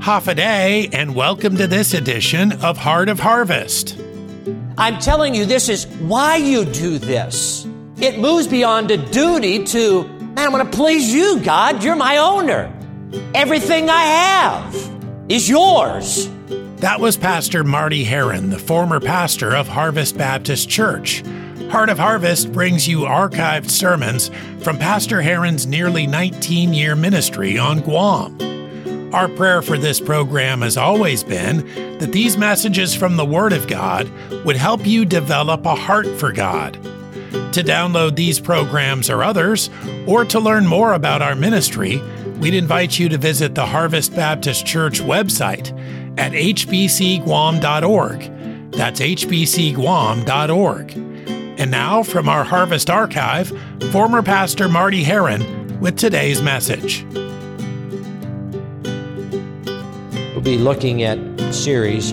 Hafa and welcome to this edition of Heart of Harvest. I'm telling you, this is why you do this. It moves beyond a duty to, man, I want to please you, God. You're my owner. Everything I have is yours. That was Pastor Marty Heron, the former pastor of Harvest Baptist Church. Heart of Harvest brings you archived sermons from Pastor Heron's nearly 19-year ministry on Guam. Our prayer for this program has always been that these messages from the Word of God would help you develop a heart for God. To download these programs or others, or to learn more about our ministry, we'd invite you to visit the Harvest Baptist Church website at hbcguam.org. That's hbcguam.org. And now, from our Harvest Archive, former Pastor Marty Heron with today's message. We'll be looking at a series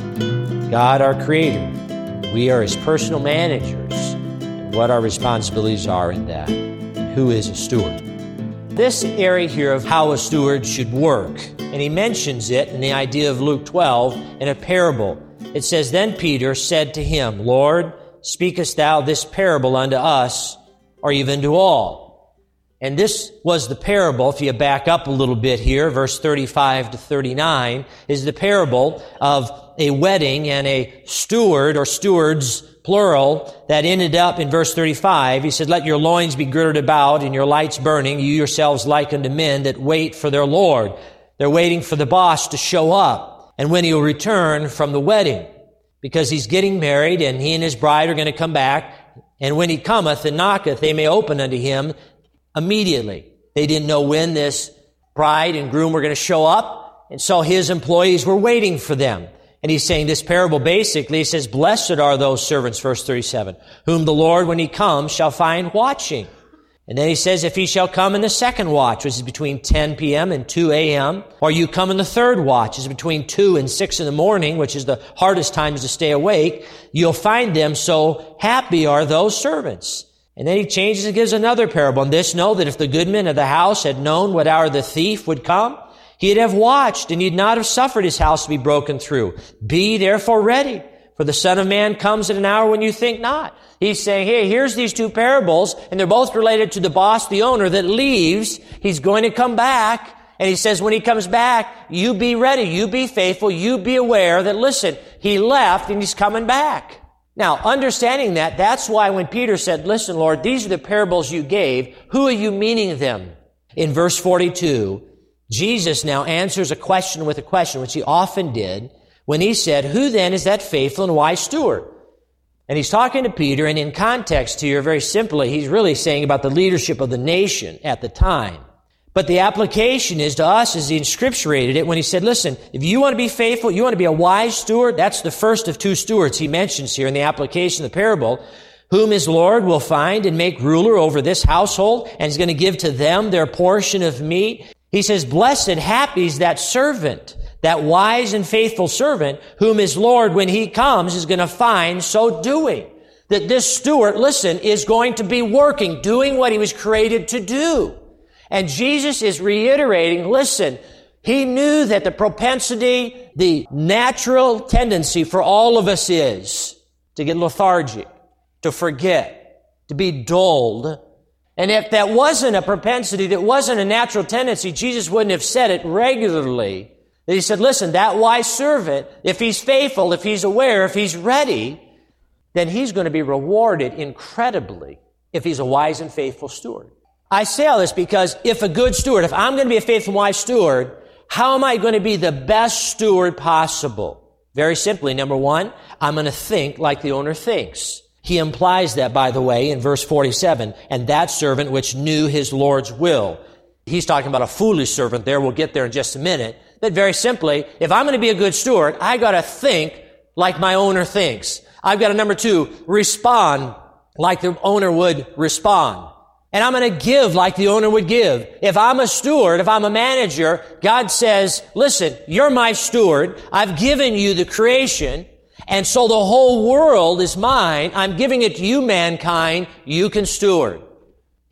on God, our Creator. We are His personal managers, and what our responsibilities are in that, and who is a steward. This area here of how a steward should work, and he mentions it in the idea of Luke 12 in a parable. It says, "Then Peter said to him, Lord, speakest thou this parable unto us, or even to all?" And this was the parable, if you back up a little bit here, verse 35 to 39, is the parable of a wedding and a steward, or stewards, plural, that ended up in verse 35. He said, "Let your loins be girded about and your lights burning, you yourselves like unto men that wait for their Lord." They're waiting for the boss to show up, and when he'll return from the wedding, because he's getting married, and he and his bride are going to come back. And when he cometh and knocketh, they may open unto him immediately. They didn't know when this bride and groom were going to show up, and so his employees were waiting for them. And he's saying this parable basically, he says, "Blessed are those servants," verse 37, "whom the Lord, when he comes, shall find watching." And then he says, "If he shall come in the second watch," which is between 10 p.m. and 2 a.m., or you come in the third watch, which is between 2 and 6 in the morning, which is the hardest times to stay awake, you'll find them, so happy are those servants. And then he changes and gives another parable. And this know that if the goodman of the house had known what hour the thief would come, he'd have watched, and he'd not have suffered his house to be broken through. Be therefore ready, for the Son of Man comes at an hour when you think not. He's saying, hey, here's these two parables, and they're both related to the boss, the owner that leaves. He's going to come back. And he says, when he comes back, you be ready, you be faithful, you be aware that, listen, he left and he's coming back. Now, understanding that, that's why when Peter said, "Listen, Lord, these are the parables you gave. Who are you meaning them?" In verse 42, Jesus now answers a question with a question, which he often did, when he said, "Who then is that faithful and wise steward?" And he's talking to Peter, and in context here, very simply, he's really saying about the leadership of the nation at the time. But the application is to us as he inscripturated it when he said, listen, if you want to be faithful, you want to be a wise steward, that's the first of two stewards he mentions here in the application of the parable, whom his Lord will find and make ruler over this household, and he's going to give to them their portion of meat. He says, blessed, happy is that servant, that wise and faithful servant, whom his Lord, when he comes, is going to find so doing. That this steward, listen, is going to be working, doing what he was created to do. And Jesus is reiterating, listen, he knew that the propensity, the natural tendency for all of us is to get lethargic, to forget, to be dulled. And if that wasn't a propensity, that wasn't a natural tendency, Jesus wouldn't have said it regularly. That he said, listen, that wise servant, if he's faithful, if he's aware, if he's ready, then he's going to be rewarded incredibly if he's a wise and faithful steward. I say all this because if a good steward, if I'm going to be a faithful, wise steward, how am I going to be the best steward possible? Very simply, number one, I'm going to think like the owner thinks. He implies that, by the way, in verse 47, and that servant which knew his Lord's will. He's talking about a foolish servant there. We'll get there in just a minute. But very simply, if I'm going to be a good steward, I got to think like my owner thinks. I've got to, number two, respond like the owner would respond. And I'm going to give like the owner would give. If I'm a steward, if I'm a manager, God says, listen, you're my steward. I've given you the creation. And so the whole world is mine. I'm giving it to you, mankind. You can steward.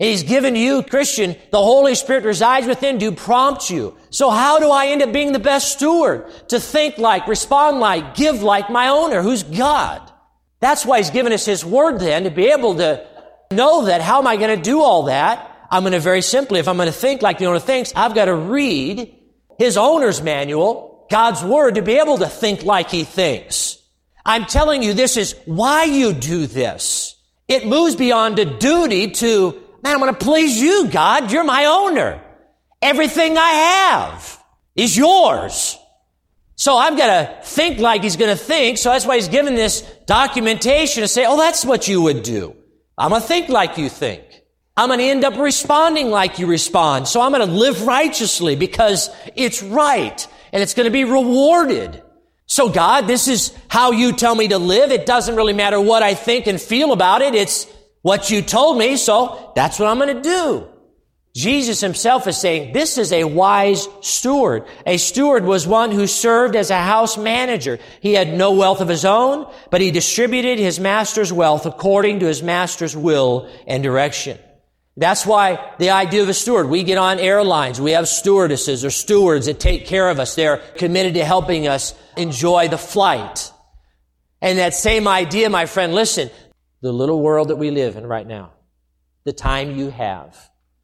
And He's given you, Christian, the Holy Spirit resides within to prompt you. So how do I end up being the best steward? To think like, respond like, give like my owner, who's God. That's why He's given us His Word then, to be able to know that. How am I going to do all that? I'm going to very simply, if I'm going to think like the owner thinks, I've got to read His owner's manual, God's Word, to be able to think like He thinks. I'm telling you, this is why you do this. It moves beyond a duty to, man, I'm going to please you, God. You're my owner. Everything I have is yours. So I've got to think like He's going to think. So that's why He's given this documentation to say, oh, that's what you would do. I'm going to think like you think. I'm going to end up responding like you respond. So I'm going to live righteously because it's right and it's going to be rewarded. So God, this is how you tell me to live. It doesn't really matter what I think and feel about it. It's what you told me, so that's what I'm going to do. Jesus Himself is saying this is a wise steward. A steward was one who served as a house manager. He had no wealth of his own, but he distributed his master's wealth according to his master's will and direction. That's why the idea of a steward, we get on airlines, we have stewardesses or stewards that take care of us. They're committed to helping us enjoy the flight. And that same idea, my friend, listen, the little world that we live in right now, the time you have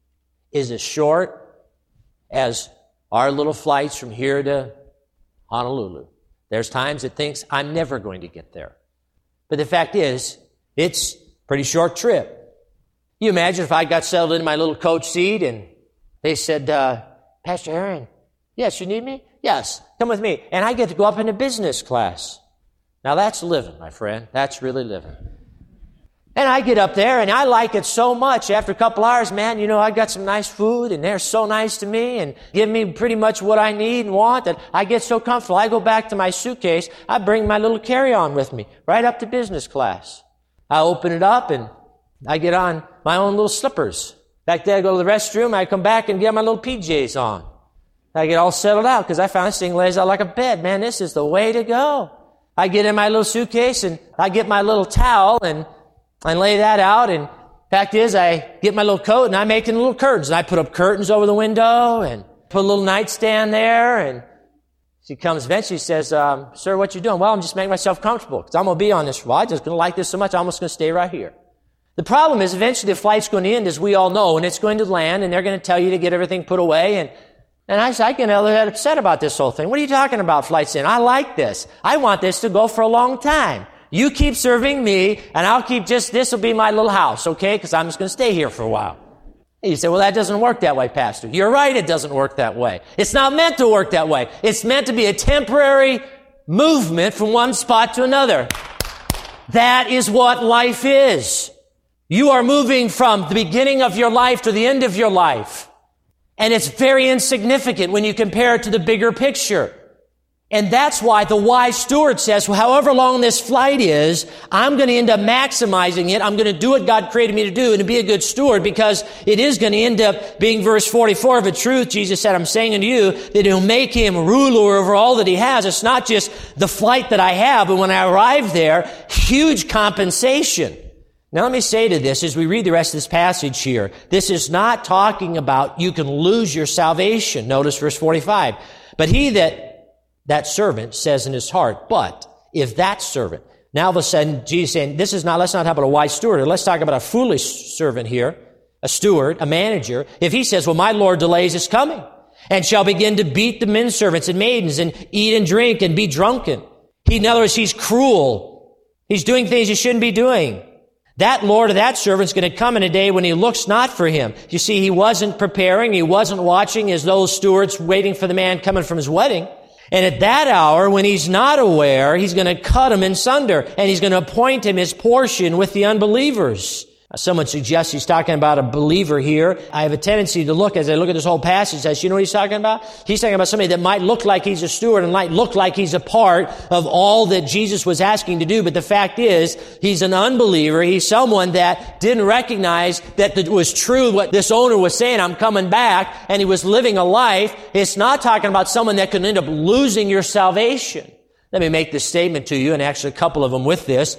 is as short as our little flights from here to Honolulu. There's times it thinks, I'm never going to get there. But the fact is, it's a pretty short trip. You imagine if I got settled in my little coach seat and they said, Pastor Aaron, yes, you need me? Yes, come with me. And I get to go up into business class. Now that's living, my friend. That's really living. And I get up there and I like it so much. After a couple hours, man, I got some nice food and they're so nice to me and give me pretty much what I need and want that I get so comfortable. I go back to my suitcase. I bring my little carry-on with me right up to business class. I open it up and I get on my own little slippers. Back there, I go to the restroom. I come back and get my little PJs on. I get all settled out because I found this thing lays out like a bed. Man, this is the way to go. I get in my little suitcase and I get my little towel and lay that out. And fact is, I get my little coat and I make little curtains. And I put up curtains over the window and put a little nightstand there. And she comes eventually, says, sir, what you doing? Well, I'm just making myself comfortable because I'm going to be on this ride. I'm just going to like this so much, I'm almost going to stay right here. The problem is eventually the flight's going to end, as we all know, and it's going to land, and they're going to tell you to get everything put away. And I get a little upset about this whole thing. What are you talking about, flight's in? I like this. I want this to go for a long time. You keep serving me, and I'll keep this will be my little house, okay? Because I'm just going to stay here for a while. And you say, well, that doesn't work that way, Pastor. You're right, it doesn't work that way. It's not meant to work that way. It's meant to be a temporary movement from one spot to another. That is what life is. You are moving from the beginning of your life to the end of your life. And it's very insignificant when you compare it to the bigger picture. And that's why the wise steward says, well, however long this flight is, I'm going to end up maximizing it. I'm going to do what God created me to do and to be a good steward because it is going to end up being verse 44 of a truth. Jesus said, I'm saying unto you that He'll make Him ruler over all that He has. It's not just the flight that I have, but when I arrive there, huge compensation. Now let me say to this, as we read the rest of this passage here, this is not talking about you can lose your salvation. Notice verse 45. But he that servant says in his heart, but if that servant, now all of a sudden Jesus saying, let's not talk about a wise steward, let's talk about a foolish servant here, a steward, a manager. If he says, well, my Lord delays his coming and shall begin to beat the men servants and maidens and eat and drink and be drunken. In other words, he's cruel. He's doing things he shouldn't be doing. That Lord of that servant's going to come in a day when he looks not for him. You see, he wasn't preparing. He wasn't watching as those stewards waiting for the man coming from his wedding. And at that hour, when he's not aware, he's going to cut him in sunder and he's going to appoint him his portion with the unbelievers. Someone suggests he's talking about a believer here. I have a tendency to look, as I look at this whole passage, as you know what he's talking about? He's talking about somebody that might look like he's a steward and might look like he's a part of all that Jesus was asking to do. But the fact is, he's an unbeliever. He's someone that didn't recognize that it was true what this owner was saying, I'm coming back, and he was living a life. It's not talking about someone that could end up losing your salvation. Let me make this statement to you, and actually a couple of them with this.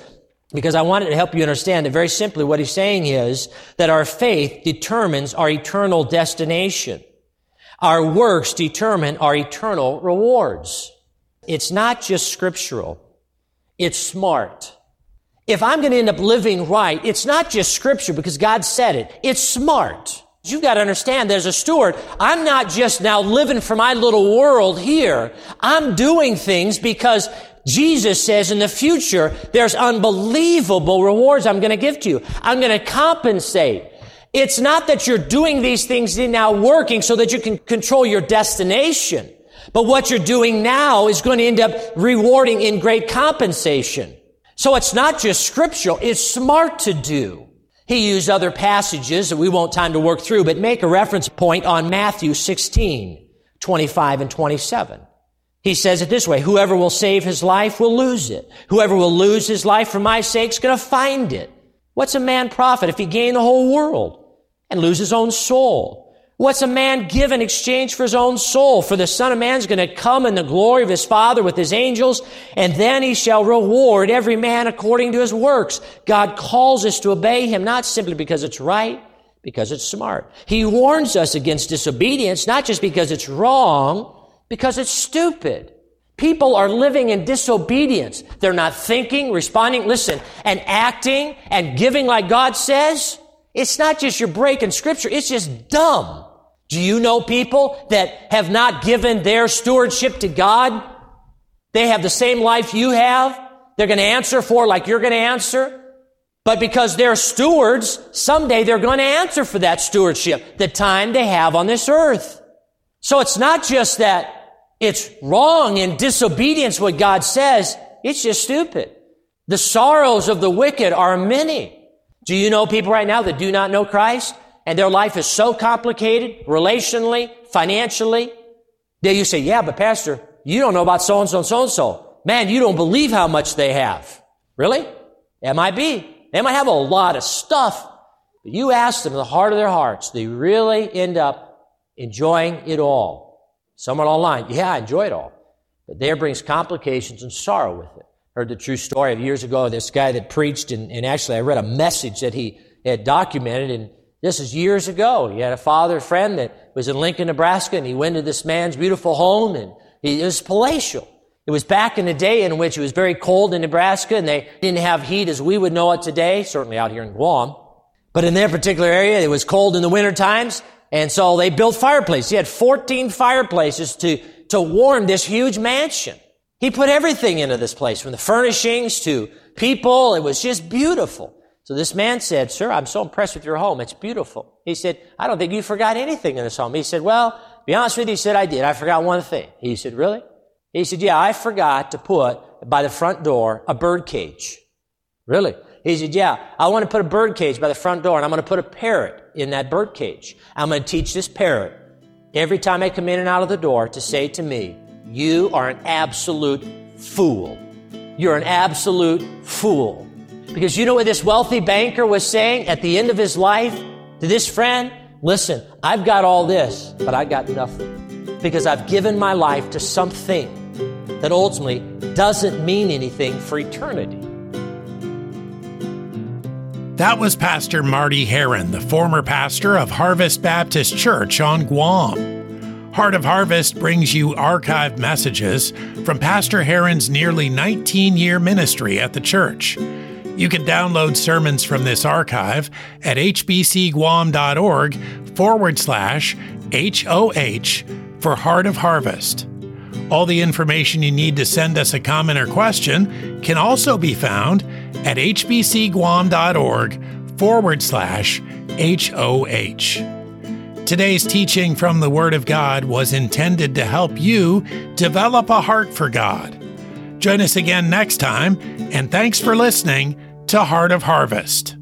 because I wanted to help you understand that very simply what he's saying is that our faith determines our eternal destination. Our works determine our eternal rewards. It's not just scriptural. It's smart. If I'm going to end up living right, it's not just scripture because God said it. It's smart. You've got to understand, as a steward, I'm not just now living for my little world here. I'm doing things because Jesus says in the future, there's unbelievable rewards I'm going to give to you. I'm going to compensate. It's not that you're doing these things now working so that you can control your destination. But what you're doing now is going to end up rewarding in great compensation. So it's not just scriptural, it's smart to do. He used other passages that we won't time to work through, but make a reference point on Matthew 16, 25 and 27. He says it this way, whoever will save his life will lose it. Whoever will lose his life for my sake is going to find it. What's a man profit if he gain the whole world and lose his own soul? What's a man give in exchange for his own soul? For the Son of Man is going to come in the glory of his Father with his angels, and then he shall reward every man according to his works. God calls us to obey him, not simply because it's right, because it's smart. He warns us against disobedience, not just because it's wrong, because it's stupid. People are living in disobedience. They're not thinking, responding, listen, and acting and giving like God says. It's not just you're breaking scripture, it's just dumb. Do you know people that have not given their stewardship to God? They have the same life you have. They're going to answer for like you're going to answer. But because they're stewards, someday they're going to answer for that stewardship, the time they have on this earth. So it's not just that it's wrong in disobedience what God says. It's just stupid. The sorrows of the wicked are many. Do you know people right now that do not know Christ? And their life is so complicated, relationally, financially, that you say, yeah, but Pastor, you don't know about so-and-so and so-and-so. Man, you don't believe how much they have. Really? That might be. They might have a lot of stuff. But you ask them in the heart of their hearts, they really end up enjoying it all. Someone online, yeah, I enjoy it all. But there brings complications and sorrow with it. Heard the true story of years ago, this guy that preached, and actually I read a message that he had documented, and this is years ago. He had a father friend that was in Lincoln, Nebraska, and he went to this man's beautiful home, and it was palatial. It was back in the day in which it was very cold in Nebraska, and they didn't have heat as we would know it today, certainly out here in Guam. But in their particular area, it was cold in the winter times, and so they built fireplaces. He had 14 fireplaces to warm this huge mansion. He put everything into this place, from the furnishings to people. It was just beautiful. So this man said, sir, I'm so impressed with your home. It's beautiful. He said, I don't think you forgot anything in this home. He said, well, to be honest with you, he said, I did. I forgot one thing. He said, really? He said, yeah, I forgot to put by the front door a bird cage. Really? He said, yeah, I want to put a bird cage by the front door, and I'm going to put a parrot in that bird cage. I'm going to teach this parrot every time I come in and out of the door to say to me, you are an absolute fool. You're an absolute fool. Because you know what this wealthy banker was saying at the end of his life to this friend? Listen, I've got all this, but I got nothing. Because I've given my life to something that ultimately doesn't mean anything for eternity. That was Pastor Marty Heron, the former pastor of Harvest Baptist Church on Guam. Heart of Harvest brings you archived messages from Pastor Heron's nearly 19-year ministry at the church. You can download sermons from this archive at hbcguam.org/HOH for Heart of Harvest. All the information you need to send us a comment or question can also be found at hbcguam.org/HOH. Today's teaching from the Word of God was intended to help you develop a heart for God. Join us again next time, and thanks for listening to Heart of Harvest.